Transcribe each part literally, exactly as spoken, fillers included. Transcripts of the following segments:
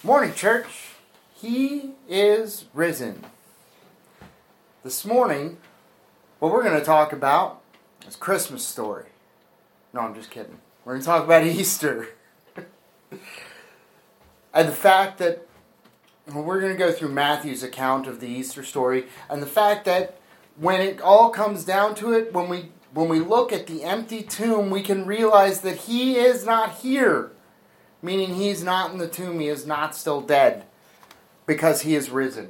Morning, church. He is risen. This morning, what we're going to talk about is Christmas story. No, I'm just kidding. We're going to talk about Easter. And the fact that we're going to go through Matthew's account of the Easter story, and the fact that when it all comes down to it, when we when we look at the empty tomb, we can realize that he is not here. Meaning he's not in the tomb, he is not still dead, because he is risen.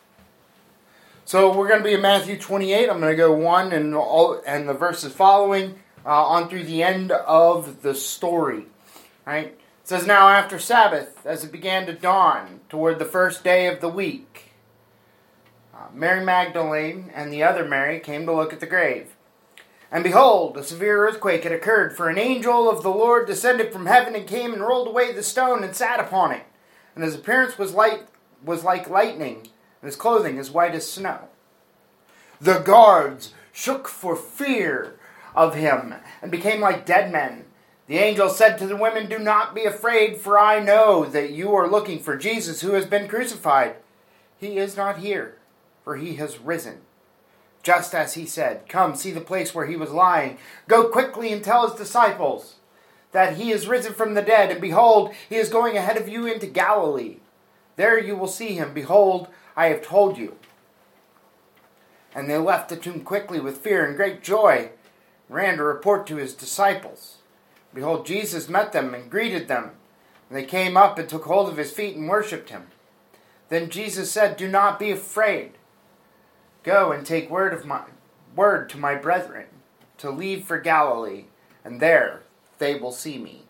So we're going to be in Matthew twenty-eight. I'm going to go one and all and the verses following uh, on through the end of the story. Right? It says, "Now after Sabbath, as it began to dawn, toward the first day of the week, uh, Mary Magdalene and the other Mary came to look at the grave. And behold, a severe earthquake had occurred, for an angel of the Lord descended from heaven and came and rolled away the stone and sat upon it. And his appearance was light, was like lightning, and his clothing as white as snow. The guards shook for fear of him and became like dead men. The angel said to the women, 'Do not be afraid, for I know that you are looking for Jesus who has been crucified. He is not here, for he has risen, just as he said. Come, see the place where he was lying. Go quickly and tell his disciples that he is risen from the dead, and behold, he is going ahead of you into Galilee. There you will see him. Behold, I have told you.' And they left the tomb quickly with fear and great joy, ran to report to his disciples. Behold, Jesus met them and greeted them. And they came up and took hold of his feet and worshipped him. Then Jesus said, 'Do not be afraid. Go and take word of my word to my brethren to leave for Galilee, and there they will see me.'"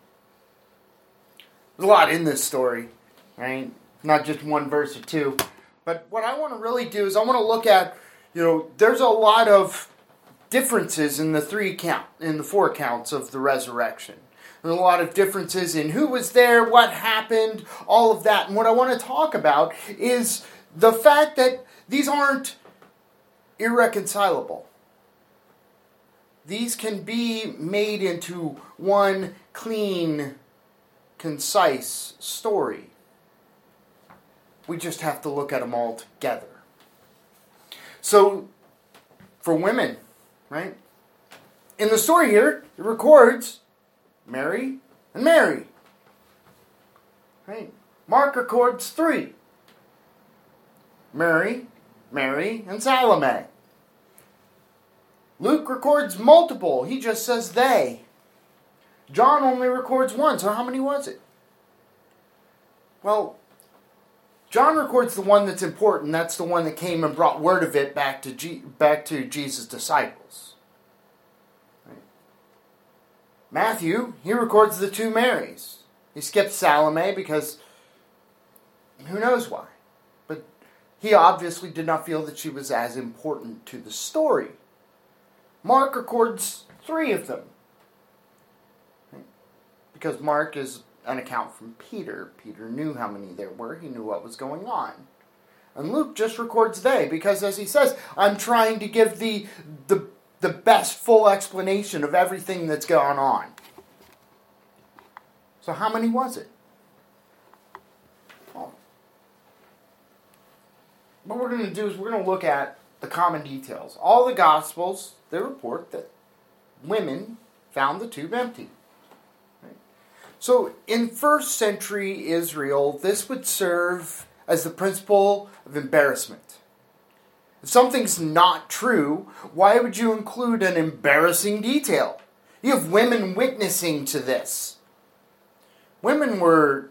There's a lot in this story, right? Not just one verse or two. But what I want to really do is I want to look at, you know, there's a lot of differences in the three count, in the four accounts of the resurrection. There's a lot of differences in who was there, what happened, all of that. And what I want to talk about is the fact that these aren't irreconcilable. These can be made into one clean, concise story. We just have to look at them all together. So, for women, right? In the story here, it records Mary and Mary. Right? Mark records three. Mary, Mary, and Salome. Luke records multiple. He just says they. John only records one. So how many was it? Well, John records the one that's important. That's the one that came and brought word of it back to G- back to Jesus' disciples. Right? Matthew, he records the two Marys. He skips Salome because who knows why. But he obviously did not feel that she was as important to the story. Mark records three of them. Right? Because Mark is an account from Peter. Peter knew how many there were. He knew what was going on. And Luke just records they, because as he says, I'm trying to give the, the, the best full explanation of everything that's gone on. So how many was it? Well, what we're going to do is we're going to look at the common details. All the Gospels, they report that women found the tomb empty. So, in first century Israel, this would serve as the principle of embarrassment. If something's not true, why would you include an embarrassing detail? You have women witnessing to this. Women were,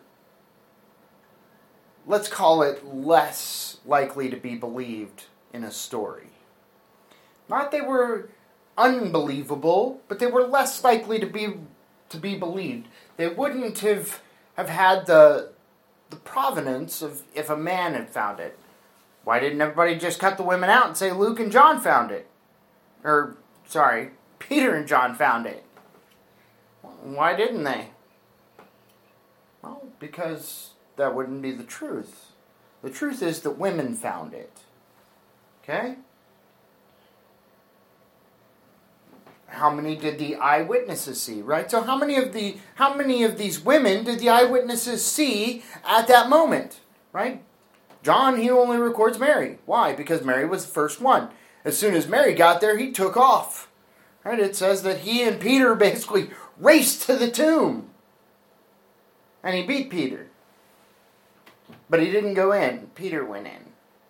let's call it, less likely to be believed in a story. Not they were unbelievable, but they were less likely to be to be believed. They wouldn't have, have had the, the provenance of if a man had found it. Why didn't everybody just cut the women out and say Luke and John found it? Or, sorry, Peter and John found it. Why didn't they? Well, because that wouldn't be the truth. The truth is that women found it. Okay? how many did the eyewitnesses see, right? So how many of the how many of these women did the eyewitnesses see at that moment, right? John, he only records Mary. Why? Because Mary was the first one. As soon as Mary got there, he took off. Right? It says that he and Peter basically raced to the tomb. And he beat Peter. But he didn't go in. Peter went in.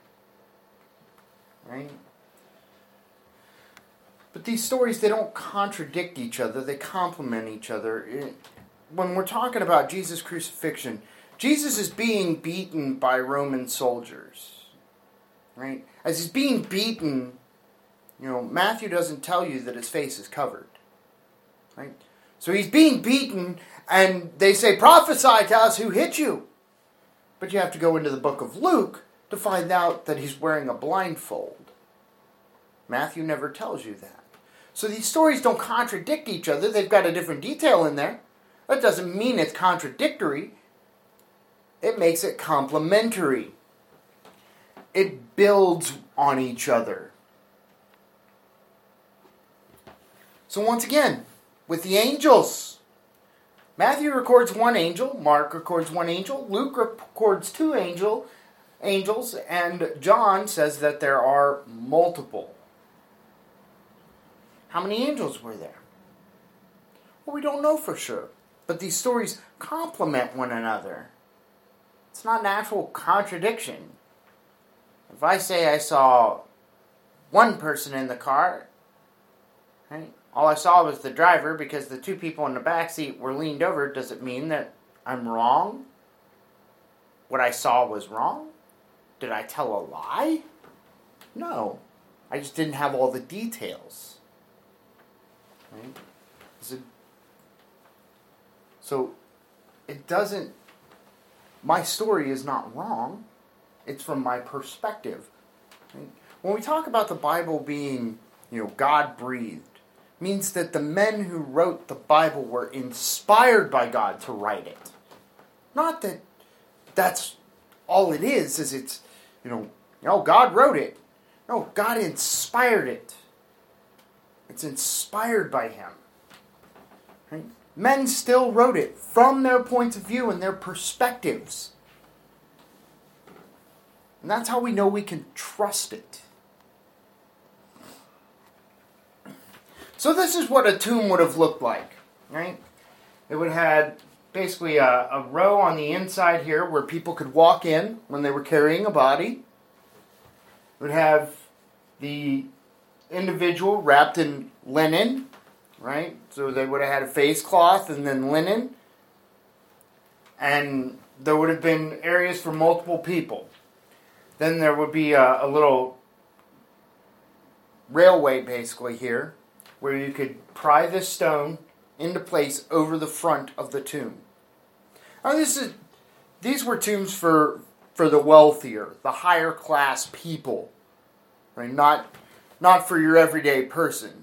Right? But these stories, they don't contradict each other. They complement each other. When we're talking about Jesus' crucifixion, Jesus is being beaten by Roman soldiers. Right? As he's being beaten, you know, Matthew doesn't tell you that his face is covered. Right? So he's being beaten, and they say, prophesy to us who hit you. But you have to go into the book of Luke to find out that he's wearing a blindfold. Matthew never tells you that. So these stories don't contradict each other. They've got a different detail in there. That doesn't mean it's contradictory. It makes it complementary. It builds on each other. So once again, with the angels, Matthew records one angel, Mark records one angel, Luke records two angel, angels, and John says that there are multiple. How many angels were there? Well, we don't know for sure. But these stories complement one another. It's not an actual contradiction. If I say I saw one person in the car, right, all I saw was the driver because the two people in the back seat were leaned over, does it mean that I'm wrong? What I saw was wrong? Did I tell a lie? No. I just didn't have all the details. Right? Is it, so, it doesn't, my story is not wrong. It's from my perspective. Right? When we talk about the Bible being, you know, God-breathed, means that the men who wrote the Bible were inspired by God to write it. Not that that's all it is, is it's, you know, oh, God wrote it. No, God inspired it. It's inspired by Him. Right? Men still wrote it from their points of view and their perspectives. And that's how we know we can trust it. So this is what a tomb would have looked like, right? It would have had basically a, a row on the inside here where people could walk in when they were carrying a body. It would have the individual wrapped in linen, right? So they would have had a face cloth and then linen. And there would have been areas for multiple people. Then there would be a, a little railway basically here where you could pry this stone into place over the front of the tomb. Now this is, these were tombs for for the wealthier, the higher class people, right? Not not for your everyday person.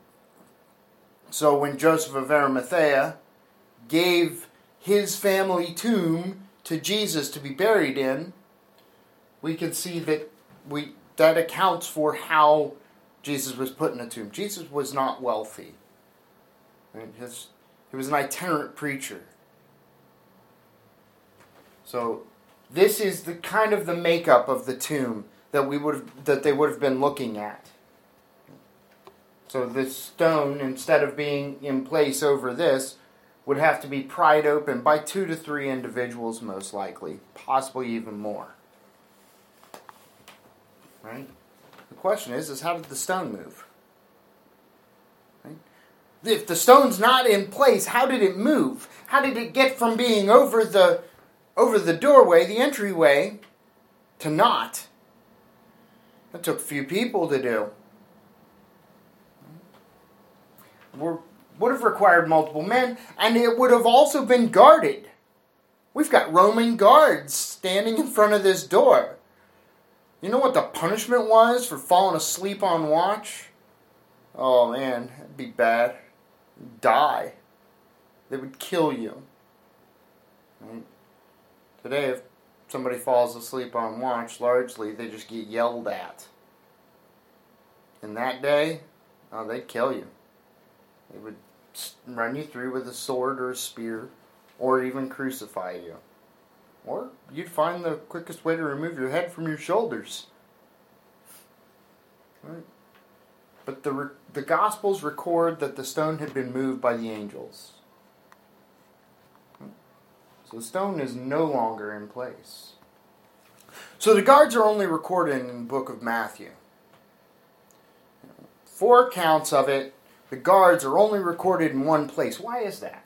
So when Joseph of Arimathea gave his family tomb to Jesus to be buried in, we can see that we that accounts for how Jesus was put in a tomb. Jesus was not wealthy. Right? His, he was an itinerant preacher. So this is the kind of the makeup of the tomb that we would have, that they would have been looking at. So this stone, instead of being in place over this, would have to be pried open by two to three individuals most likely, possibly even more. Right? The question is, is how did the stone move? Right? If the stone's not in place, how did it move? How did it get from being over the over the doorway, the entryway, to not? That took a few people to do. We're, would have required multiple men, and it would have also been guarded. We've got Roman guards standing in front of this door. You know what the punishment was for falling asleep on watch? Oh man, it'd be bad. You'd die. They would kill you. Right? Today, if somebody falls asleep on watch, largely they just get yelled at. In that day, oh, they'd kill you. They would run you through with a sword or a spear, or even crucify you. Or you'd find the quickest way to remove your head from your shoulders. Right? But the the Gospels record that the stone had been moved by the angels. So the stone is no longer in place. So the guards are only recorded in the book of Matthew. Four accounts of it, the guards are only recorded in one place. Why is that?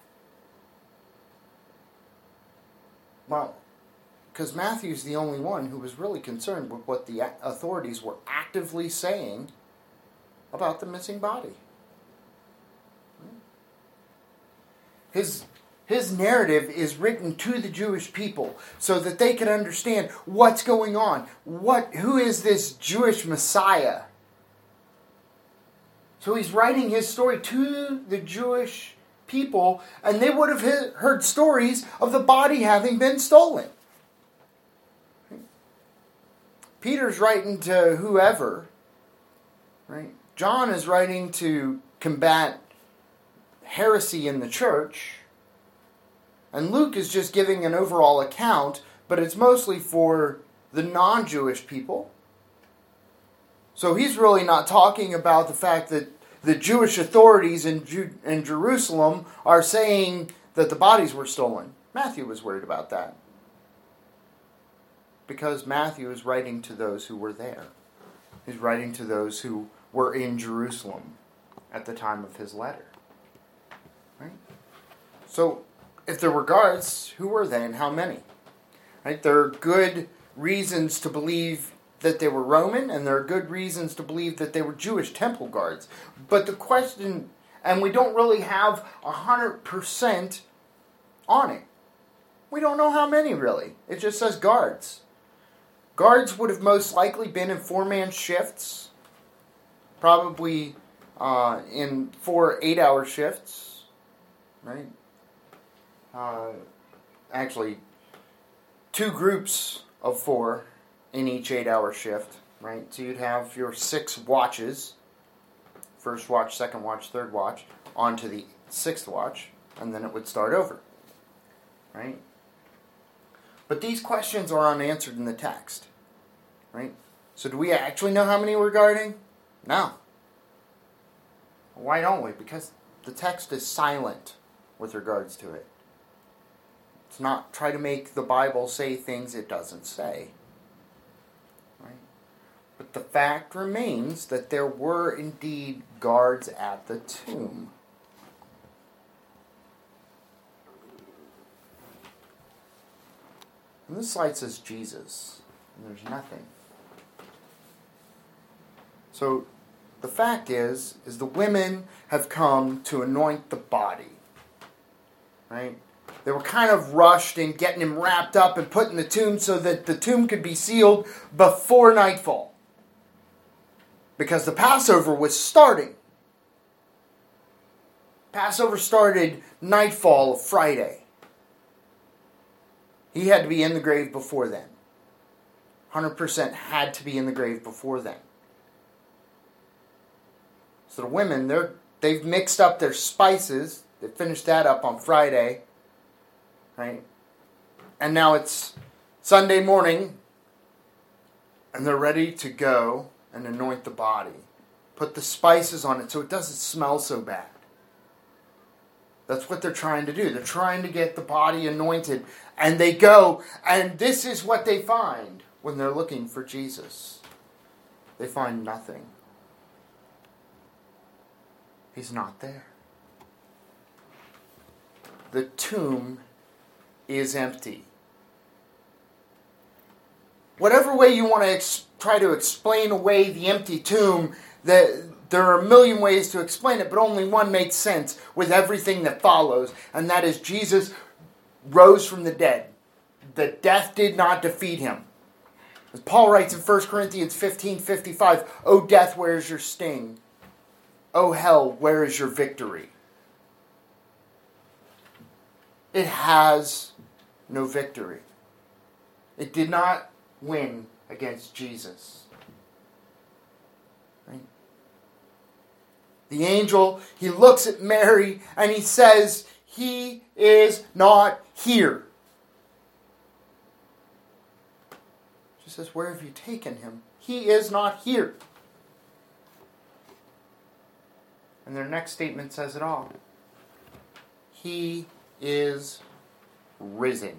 Well, because Matthew's the only one who was really concerned with what the authorities were actively saying about the missing body. His, his narrative is written to the Jewish people so that they can understand what's going on. What, who is this Jewish Messiah? So he's writing his story to the Jewish people, and they would have heard stories of the body having been stolen. Peter's writing to whoever, right? John is writing to combat heresy in the church, and Luke is just giving an overall account, but it's mostly for the non-Jewish people. So he's really not talking about the fact that the Jewish authorities in, Ju- in Jerusalem are saying that the bodies were stolen. Matthew was worried about that, because Matthew is writing to those who were there. He's writing to those who were in Jerusalem at the time of his letter. Right? So, if there were guards, who were they and how many? Right? There are good reasons to believe that they were Roman, and there are good reasons to believe that they were Jewish temple guards. But the question, and we don't really have one hundred percent on it. We don't know how many, really. It just says guards. Guards would have most likely been in four-man shifts, probably uh, in four eight-hour shifts, right? Uh, actually, two groups of four in each eight-hour shift, right? So you'd have your six watches, first watch, second watch, third watch, on to the sixth watch, and then it would start over, right? But these questions are unanswered in the text, right? So do we actually know how many we're guarding? No. Why don't we? Because the text is silent with regards to it. It's not try to make the Bible say things it doesn't say. Right? But the fact remains that there were indeed guards at the tomb. And this slide says Jesus, and there's nothing. So the fact is, is the women have come to anoint the body. Right? They were kind of rushed in getting him wrapped up and put in the tomb so that the tomb could be sealed before nightfall. Because the Passover was starting. Passover started nightfall of Friday. He had to be in the grave before then. one hundred percent had to be in the grave before then. So the women, they're, they've mixed up their spices. They finished that up on Friday. Right? And now it's Sunday morning. And they're ready to go and anoint the body. Put the spices on it so it doesn't smell so bad. That's what they're trying to do. They're trying to get the body anointed. And they go, and this is what they find when they're looking for Jesus. They find nothing. He's not there. The tomb is empty. Whatever way you want to ex- try to explain away the empty tomb, the, there are a million ways to explain it, but only one makes sense with everything that follows, and that is Jesus rose from the dead. The death did not defeat him. As Paul writes in First Corinthians fifteen fifty-five, "O death, where is your sting? O hell, where is your victory?" It has no victory. It did not win against Jesus. Right? The angel, he looks at Mary and he says, he is not here. She says, where have you taken him? He is not here. And their next statement says it all. He is risen.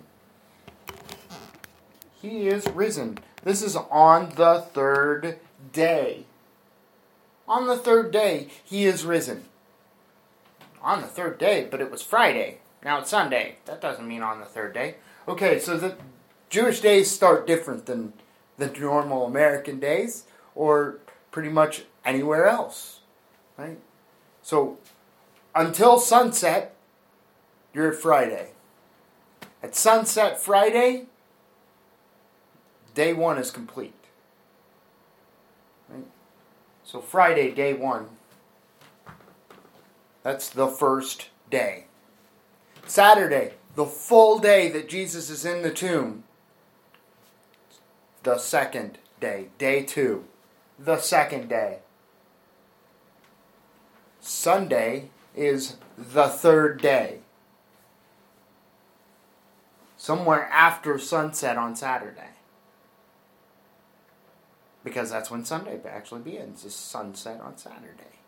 He is risen. This is on the third day. On the third day, he is risen. On the third day, but it was Friday. Now it's Sunday. That doesn't mean on the third day. Okay, so the Jewish days start different than the normal American days, or pretty much anywhere else. Right? So, until sunset, you're at Friday. At sunset Friday, day one is complete. Right? So Friday, day one. That's the first day. Saturday, the full day that Jesus is in the tomb. The second day. Day two. The second day. Sunday is the third day. Somewhere after sunset on Saturday. Because that's when Sunday actually begins, is sunset on Saturday.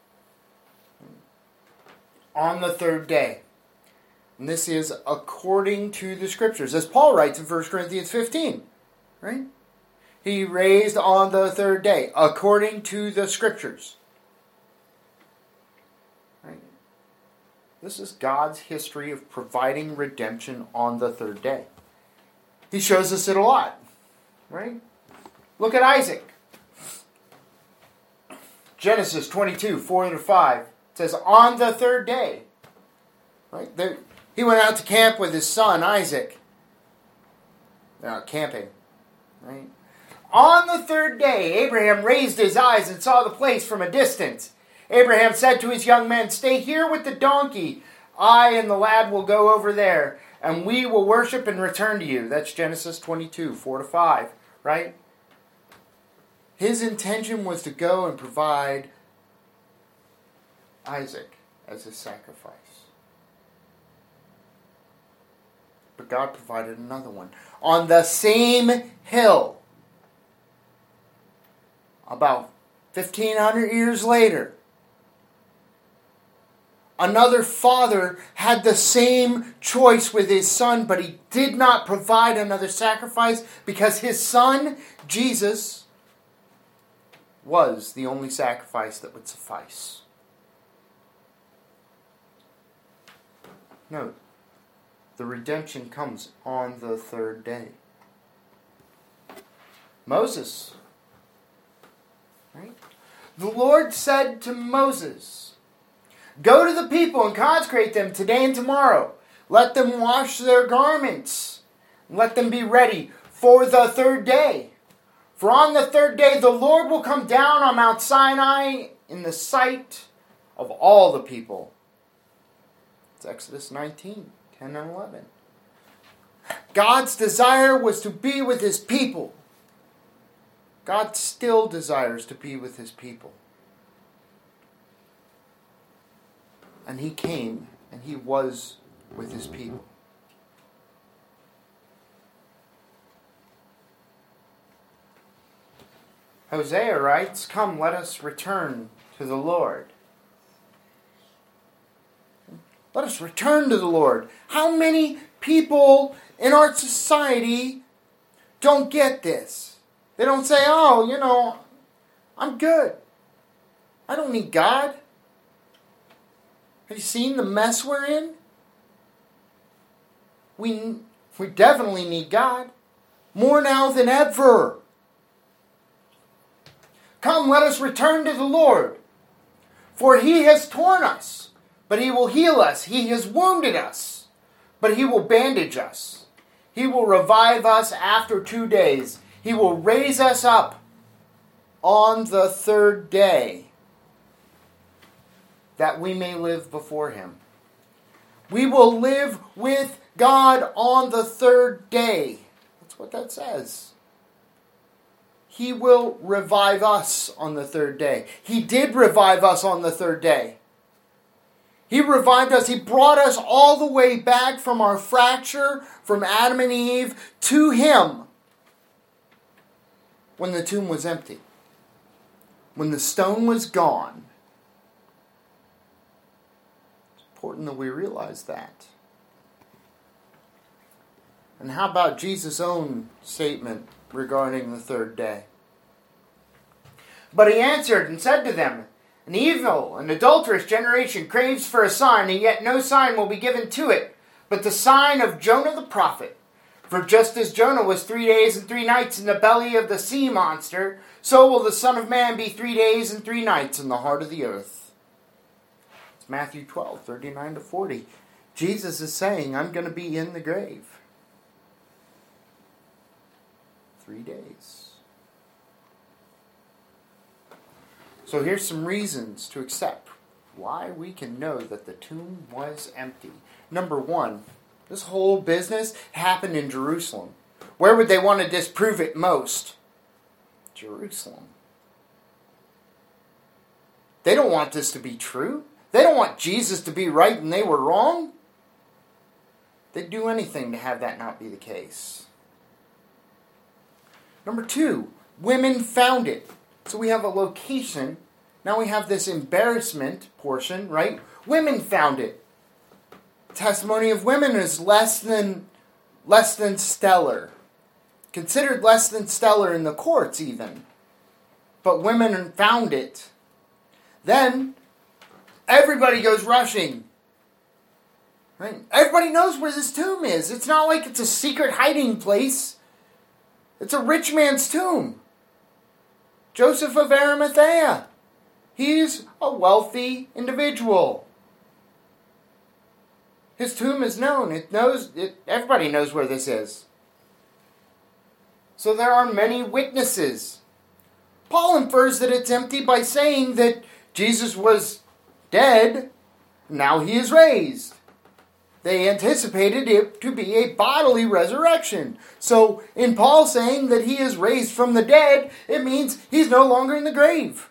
On the third day. And this is according to the Scriptures. As Paul writes in First Corinthians fifteen. Right? He raised on the third day. According to the Scriptures. Right? This is God's history of providing redemption on the third day. He shows us it a lot. Right? Look at Isaac. Genesis twenty-two, four to five. It says, on the third day. Right? There, he went out to camp with his son, Isaac. They're out camping. Right? On the third day, Abraham raised his eyes and saw the place from a distance. Abraham said to his young men, stay here with the donkey. I and the lad will go over there, and we will worship and return to you. That's Genesis twenty-two, four to five. Right? His intention was to go and provide Isaac as a sacrifice. But God provided another one. On the same hill, about fifteen hundred years later, another father had the same choice with his son, but he did not provide another sacrifice because his son, Jesus, was the only sacrifice that would suffice. Note, the redemption comes on the third day. Moses. Right? The Lord said to Moses, go to the people and consecrate them today and tomorrow. Let them wash their garments. Let them be ready for the third day. For on the third day the Lord will come down on Mount Sinai in the sight of all the people. It's Exodus nineteen, ten and eleven. God's desire was to be with his people. God still desires to be with his people. And he came and he was with his people. Hosea writes, come, let us return to the Lord. Let us return to the Lord. How many people in our society don't get this? They don't say, oh, you know, I'm good. I don't need God. Have you seen the mess we're in? We, we definitely need God. More now than ever. Come, let us return to the Lord. For he has torn us, but he will heal us. He has wounded us, but he will bandage us. He will revive us after two days. He will raise us up on the third day, that we may live before him. We will live with God on the third day. That's what that says. He will revive us on the third day. He did revive us on the third day. He revived us. He brought us all the way back from our fracture, from Adam and Eve, to Him when the tomb was empty. When the stone was gone. It's important that we realize that. And how about Jesus' own statement regarding the third day? But He answered and said to them, an evil and adulterous generation craves for a sign, and yet no sign will be given to it, but the sign of Jonah the prophet. For just as Jonah was three days and three nights in the belly of the sea monster, so will the Son of Man be three days and three nights in the heart of the earth. It's Matthew twelve, thirty-nine to forty. Jesus is saying, I'm going to be in the grave. Three days. So here's some reasons to accept why we can know that the tomb was empty. Number one, this whole business happened in Jerusalem. Where would they want to disprove it most? Jerusalem. They don't want this to be true. They don't want Jesus to be right and they were wrong. They'd do anything to have that not be the case. Number two, women found it. So we have a location. Now we have this embarrassment portion, right? Women found it. Testimony of women is less than less than stellar. Considered less than stellar in the courts even. But women found it. Then everybody goes rushing. Right? Everybody knows where this tomb is. It's not like it's a secret hiding place. It's a rich man's tomb. Joseph of Arimathea. He's a wealthy individual. His tomb is known. It knows. It, everybody knows where this is. So there are many witnesses. Paul infers that it's empty by saying that Jesus was dead, now He is raised. They anticipated it to be a bodily resurrection. So, in Paul saying that He is raised from the dead, it means He's no longer in the grave.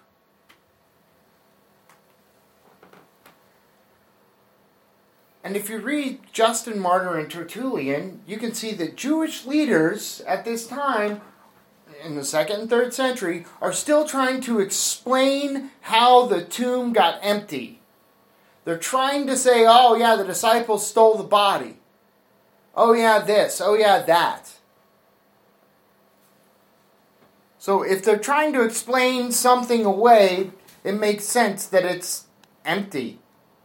And if you read Justin Martyr and Tertullian, you can see that Jewish leaders at this time, in the second and third century, are still trying to explain how the tomb got empty. They're trying to say, oh yeah, the disciples stole the body. Oh yeah, this. Oh yeah, that. So if they're trying to explain something away, it makes sense that it's empty.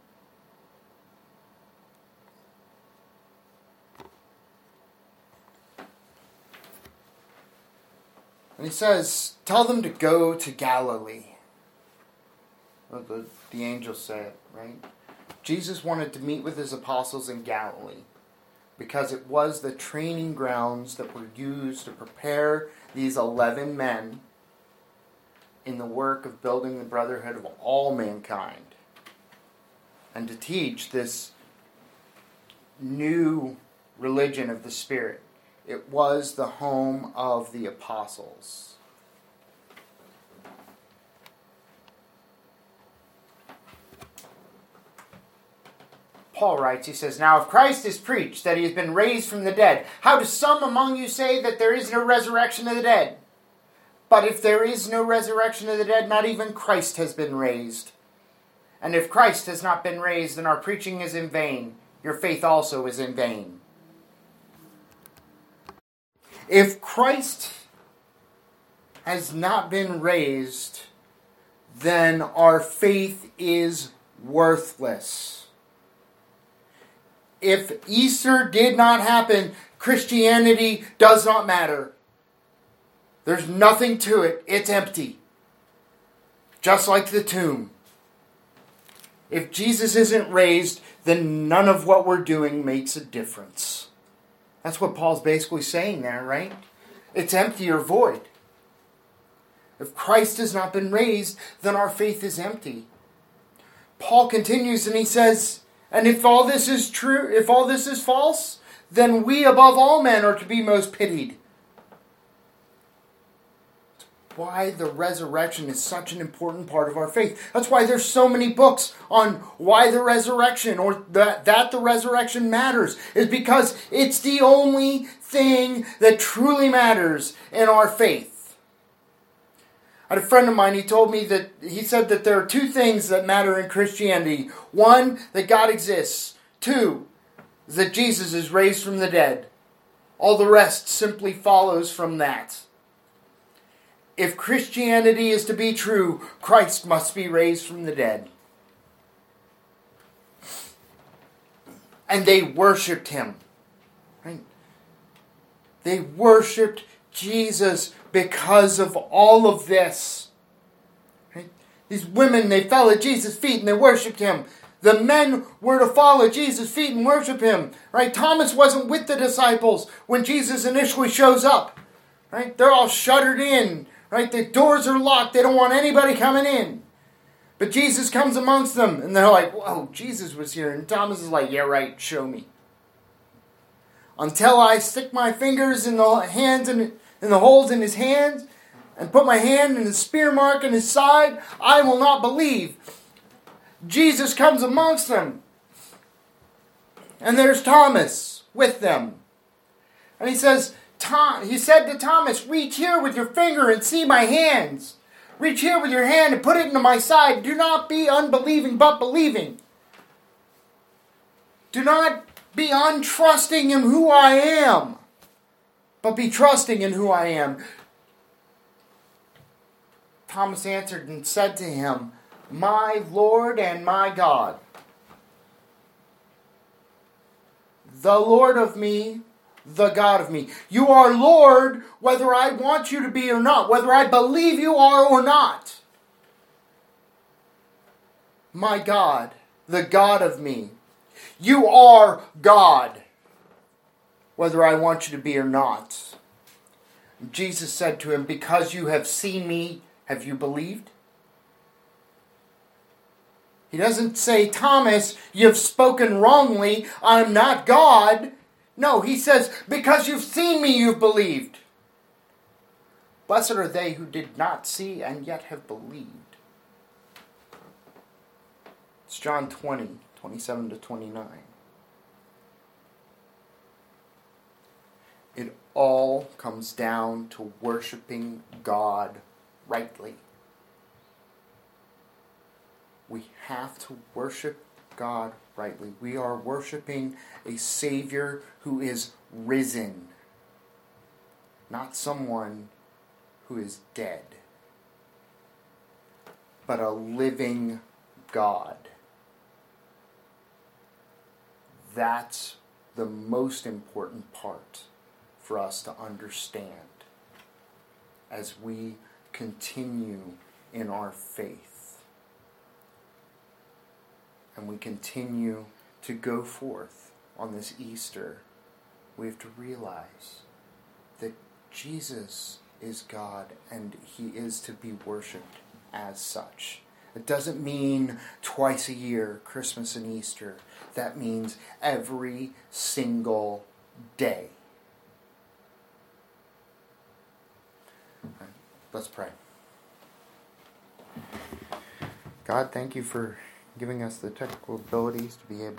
And He says, tell them to go to Galilee. Well, the, the angels say it, right? Jesus wanted to meet with His apostles in Galilee because it was the training grounds that were used to prepare these eleven men in the work of building the brotherhood of all mankind and to teach this new religion of the Spirit. It was the home of the apostles. Paul writes, he says, now if Christ is preached that He has been raised from the dead, how do some among you say that there is no resurrection of the dead? But if there is no resurrection of the dead, not even Christ has been raised. And if Christ has not been raised, then our preaching is in vain. Your faith also is in vain. If Christ has not been raised, then our faith is worthless. If Easter did not happen, Christianity does not matter. There's nothing to it. It's empty. Just like the tomb. If Jesus isn't raised, then none of what we're doing makes a difference. That's what Paul's basically saying there, right? It's empty or void. If Christ has not been raised, then our faith is empty. Paul continues and he says, and if all this is true, if all this is false, then we above all men are to be most pitied. why the resurrection is such an important part of our faith. That's why there's so many books on why the resurrection or that, that the resurrection matters. Is because it's the only thing that truly matters in our faith. I had a friend of mine, he told me that, he said that there are two things that matter in Christianity. One, that God exists. Two, that Jesus is raised from the dead. All the rest simply follows from that. If Christianity is to be true, Christ must be raised from the dead. And they worshipped him. Right? They worshipped Jesus because of all of this. Right? These women, they fell at Jesus' feet and they worshipped him. The men were to fall at Jesus' feet and worship him. Right? Thomas wasn't with the disciples when Jesus initially shows up. Right? They're all shuttered in. Right? The doors are locked. They don't want anybody coming in. But Jesus comes amongst them. And they're like, whoa, Jesus was here. And Thomas is like, yeah, right, show me. Until I stick my fingers in the hands and in the holes in his hands and put my hand in the spear mark in his side, I will not believe. Jesus comes amongst them. And there's Thomas with them. And he says, Tom, he said to Thomas, reach here with your finger and see my hands. Reach here with your hand and put it into my side. Do not be unbelieving, but believing. Do not be untrusting in who I am, but be trusting in who I am. Thomas answered and said to him, my Lord and my God. The Lord of me, the God of me. You are Lord whether I want you to be or not, whether I believe you are or not. My God, the God of me. You are God, whether I want you to be or not. Jesus said to him, because you have seen me, have you believed? He doesn't say, Thomas, you've spoken wrongly, I'm not God. No, he says, because you've seen me, you've believed. Blessed are they who did not see and yet have believed. It's John twenty, twenty-seven to twenty-nine. It all comes down to worshiping God rightly. We have to worship God rightly. We are worshiping a Savior who is risen, not someone who is dead, but a living God. That's the most important part for us to understand as we continue in our faith. And we continue to go forth on this Easter. We have to realize that Jesus is God and he is to be worshipped as such. It doesn't mean twice a year, Christmas and Easter. That means every single day. Right, let's pray. God, thank you for giving us the technical abilities to be able